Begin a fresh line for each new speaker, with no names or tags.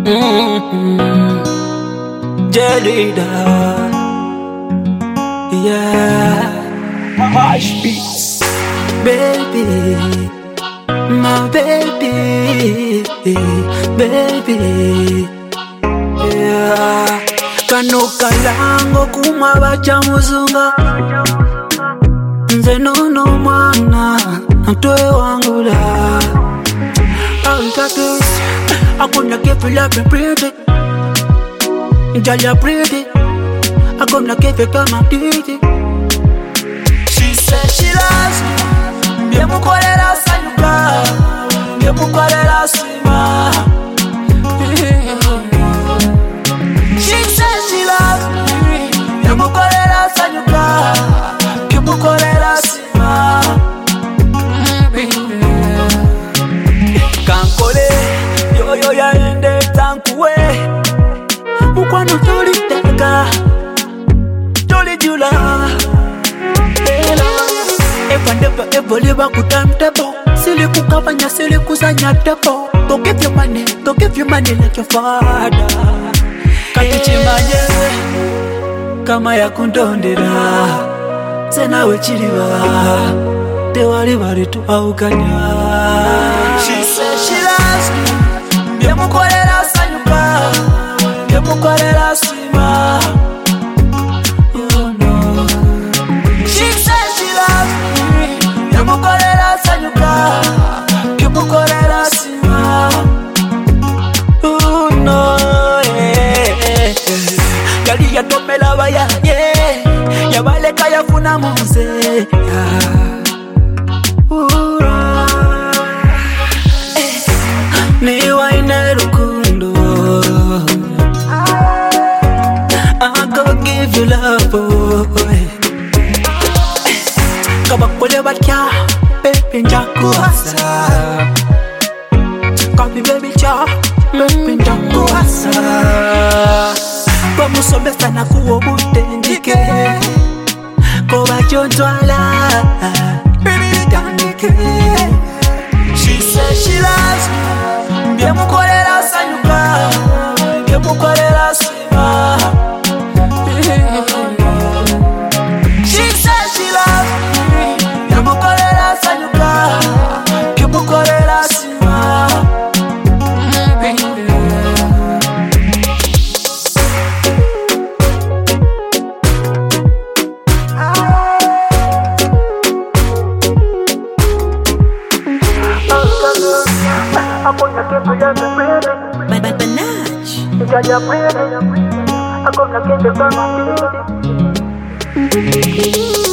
Jelida, yeah.
Hush beats,
Baby, my baby, baby, yeah. Kano kalango kumabacha muzunga, nze nono mwana ntwe wangula. I'm gonna give you love and pretty, girl you're pretty. I'm gonna give you girl my beauty. She said she loves me, bien mukolera sanyuka, bien mukolera sima. She said she loves me, bien mukolera sanyuka, bien mukolera sima. Kankole, yo ya ende tankuwe, mukwano toli teka, toli jula. Ever never ever live ku timetable. Silly kukabanya, silly kusanya table. Don't give your money like your father. Katichimanye, kama ya kundondera. Sena wechiriwa, tewali bari tu aukanya. She says she loves me, bien mukolera sanyuka, bien mukolera sima. She says she loves me, bien mukolera sanyuka, bien mukolera sima. Oh no, yeah. Yali ya tomela baya, yeah. Yabaleka yafuna muze, yeah. Ni waine rukundo, I go give you love, boy. Kabakole batya, baby njakuasa. Kabi baby cha, baby njakuasa. Bamusombe sana kuwo butendike, koba chontwala, baby tandike. She says she loves me, bien mukolera sanyuka, bien mukolera sima. She says she loves me, bien mukolera sanyuka, bien mukolera sima.
Banach.
I'm gonna get you